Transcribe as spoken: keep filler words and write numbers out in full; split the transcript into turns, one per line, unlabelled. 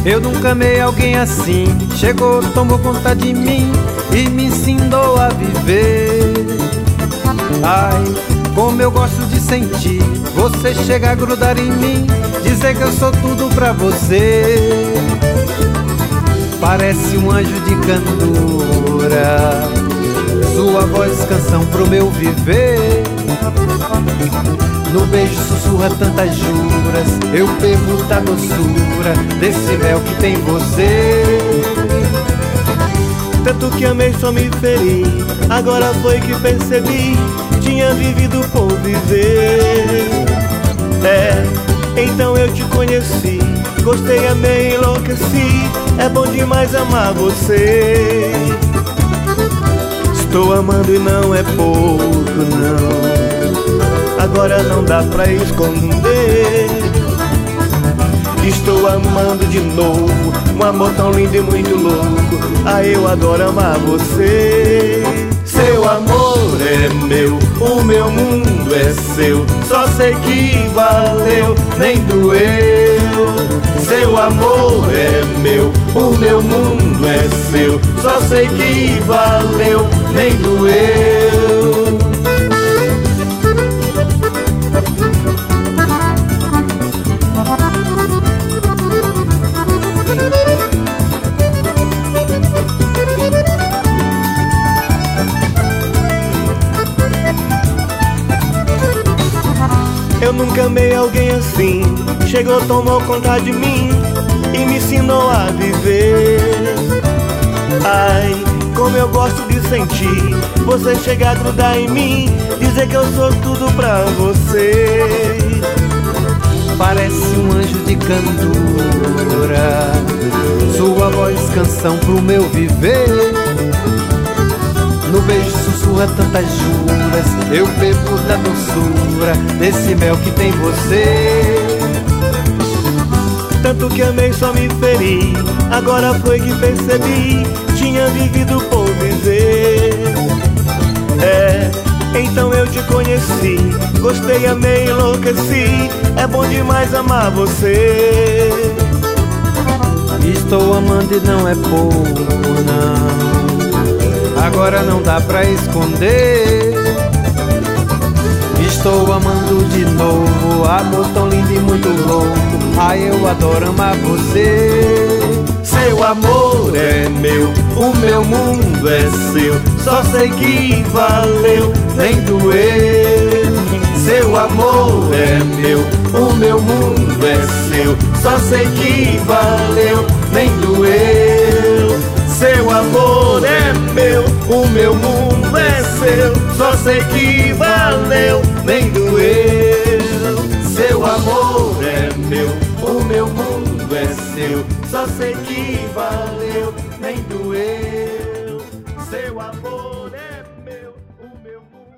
Eu nunca amei alguém assim. Chegou, tomou conta de mim e me ensinou a viver. Ai, como eu gosto de sentir você chegar a grudar em mim, dizer que eu sou tudo pra você. Parece um anjo de candura, sua voz canção pro meu viver. No beijo sussurra tantas juras, eu bebo da doçura desse mel que tem você.
Tanto que amei só me feri, agora foi que percebi, tinha vivido por viver. É, então eu te conheci, gostei, amei, enlouqueci, é bom demais amar você. Estou amando e não é pouco não, agora não dá pra esconder. Estou amando de novo, um amor tão lindo e muito louco. Ah, eu adoro amar você. Seu amor é meu, o meu mundo é seu, só sei que valeu, nem doeu. Seu amor é meu, o meu mundo é seu, só sei que valeu, nem doeu. Eu nunca amei alguém assim. Chegou, tomou conta de mim e me ensinou a viver. Ai, como eu gosto de sentir você chegar a grudar em mim, dizer que eu sou tudo pra você.
Parece um anjo de candura, sua voz canção pro meu viver. No beijo sussurra tantas juras, eu bebo da doçura desse mel que tem você.
Tanto que amei só me feri, agora foi que percebi, tinha vivido por viver. É, então eu te conheci, gostei, amei, enlouqueci, é bom demais amar você.
Estou amando e não é pouco não, agora não dá pra esconder. Estou amando de novo, amor tão lindo e muito louco. Ai, eu adoro amar você.
Seu amor é meu, o meu mundo é seu, só sei que valeu, nem doeu. Seu amor é meu, o meu mundo é seu, só sei que valeu, nem doeu. Seu amor é meu, o meu mundo é seu, só sei que valeu, nem doeu. Seu amor é meu, o meu mundo é seu, só sei que valeu, nem doeu. Seu amor